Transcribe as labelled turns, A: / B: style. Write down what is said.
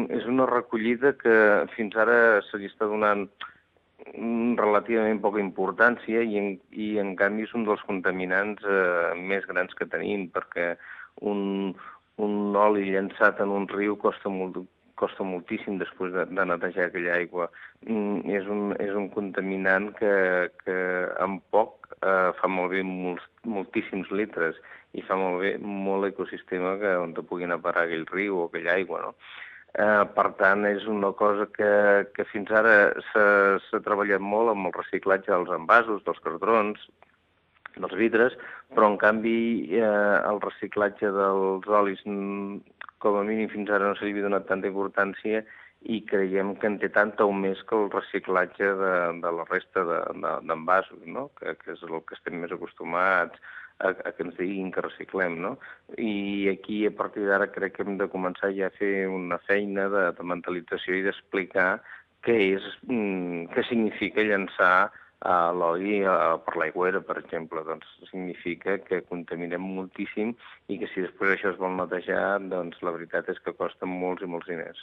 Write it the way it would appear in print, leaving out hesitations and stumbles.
A: és una recollida que fins ara se li està donant relativament poca importància i en canvi és un dels contaminants més grans que tenim, perquè un oli llançat en un riu costa moltíssim després de netejar aquella aigua. És un contaminant que amb poc fa malbé moltíssims litres i fa malbé molt l'ecosistema on puguin anar a parar aquell riu o aquella aigua, no? Per tant, és una cosa que fins ara s'ha treballat molt amb el reciclatge dels envasos, dels cartrons, dels vidres, però en canvi el reciclatge dels olis com a mínim fins ara no se li havia donat tanta importància i creiem que en té tanta o més que el reciclatge de la resta d'envasos, no? Que és el que estem més acostumats a que ens diguin que reciclem, no? I aquí, a partir d'ara, crec que hem de començar ja a fer una feina de mentalització i d'explicar què significa llançar l'oli per l'aigüera, per exemple. Doncs significa que contaminem moltíssim i que si després això es vol netejar, doncs la veritat és que costa molts i molts diners.